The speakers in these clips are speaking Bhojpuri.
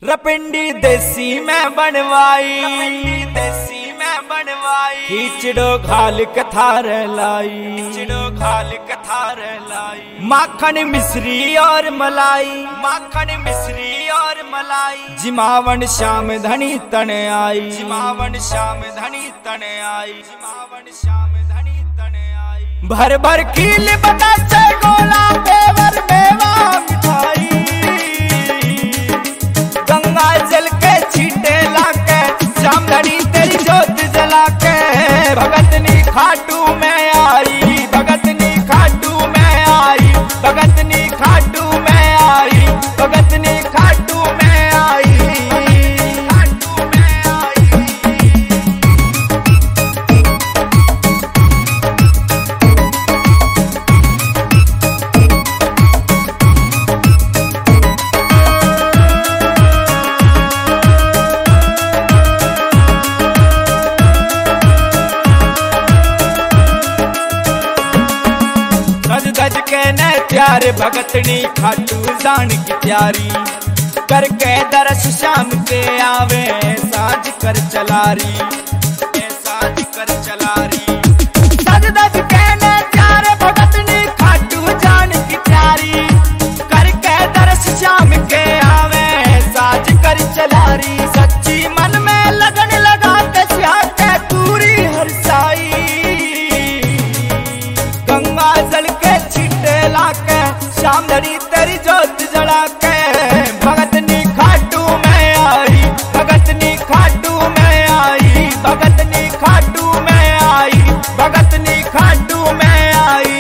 रपिंडी देसी में बनवाई, खींचड़ो घाल कथार लाई, माखन मिश्री और मलाई, जिमावन श्याम धनी तन आई, भर भर खील बतासे गोला पेवर मेवा मिठाई, गंगा जल के छीटे लाके श्याम धनी तेरी जोत जला के, भगतनी खाटू में आई, भगतनी खाटू में आई, भगतनी खाटू में आई, भगतनी खाटू में आई, खाटू में आई। गज के न प्यार भगतनी खाटू जान की प्यारी, करके दरस श्याम के आवे साज कर चलारी, साज कर चलारी। सज दज के न प्यार भगतनी खाटू जान की प्यारी, करके दरस श्याम के आवे साज कर चलारी। सच्ची मन में लगन लगाते श्याम के पूरी हरसाई, गंगा जल के छीटे लाके श्याम धनी तेरी जोत जला के, भगतनी खाटू में आई, भगतनी खाटू में आई, भगतनी खाटू में आई, भगतनी खाटू में आई।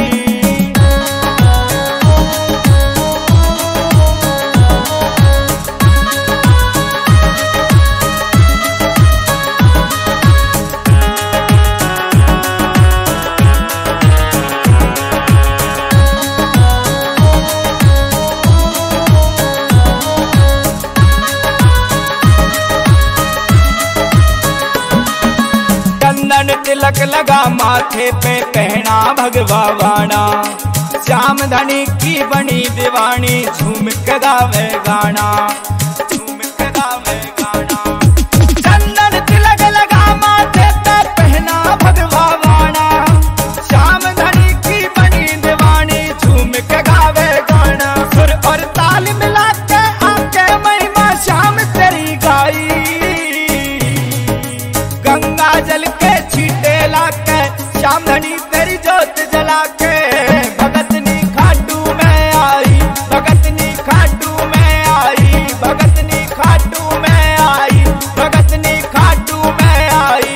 तिलक लगा माथे पे पहना भगवा वाणा, श्याम धनी की बनी दीवानी झूम के गावे गाना, झूम के गावे गाना। चंदन तिलक लगा माथे पे पहना भगवा वाणा, श्याम धनी की बनी दीवानी झूम के गावे गाना। सुर और ताल मिला के आके महिमा श्याम तेरी गाई, गंगा जल के छीटे लाके श्याम धनी तेरी जोत जला के, भगतनी खाटू में आई, भगतनी खाटू में आई, भगतनी खाटू में आई, भगतनी खाटू में आई।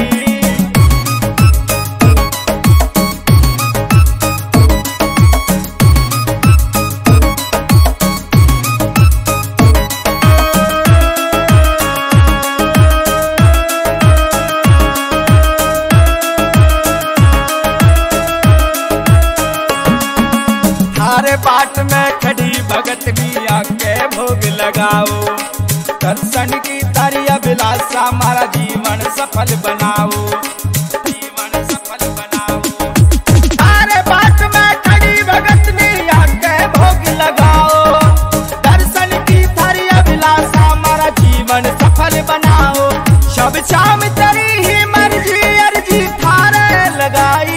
हमारे बाट में खड़ी भगतनी आके भोग लगाओ, दर्शन की तारी अभिलाषा हमारा जीवन सफल बनाओ, जीवन सफल बनाओ। हमारे बाट में खड़ी भगतनी आके भोग लगाओ, दर्शन की तारी अभिलाषा हमारा जीवन सफल बनाओ। शब शाम तेरी ही मर्जी अर्जी थारे लगाई,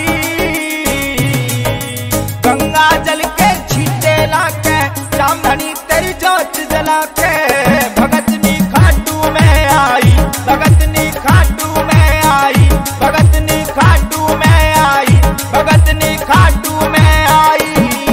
गंगा जल के छीटे लाके श्याम धनी तेरी जोत जला के, भगतनी खाटू में आई, भगतनी खाटू में आई, भगतनी खाटू में आई, भगतनी खाटू में आई।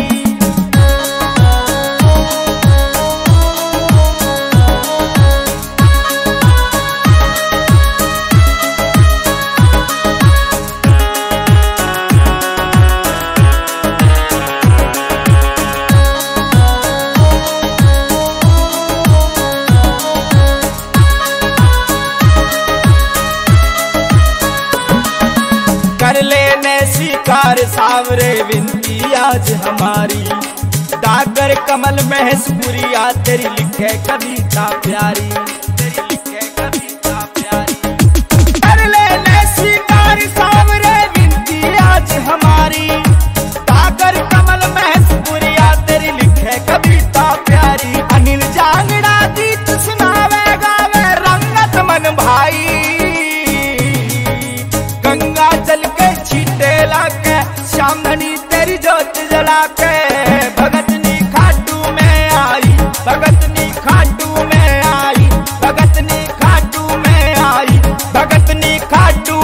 कर लेने स्वीकार सावरे विनती आज हमारी, डागर कमल महेशपुरिया तेरी लिखे कविता प्यारी, तेरी लिखे कविता प्यारी। कर लेने स्वीकार सावरे विनती आज हमारी, डागर कमल महेशपुरिया तेरी लिखे कविता प्यारी। अनिल जांगड़ा दी भोला के भगतनी खाटू में आई, भगतनी खाटू में आई, भगतनी खाटू में आई, भगतनी खाटू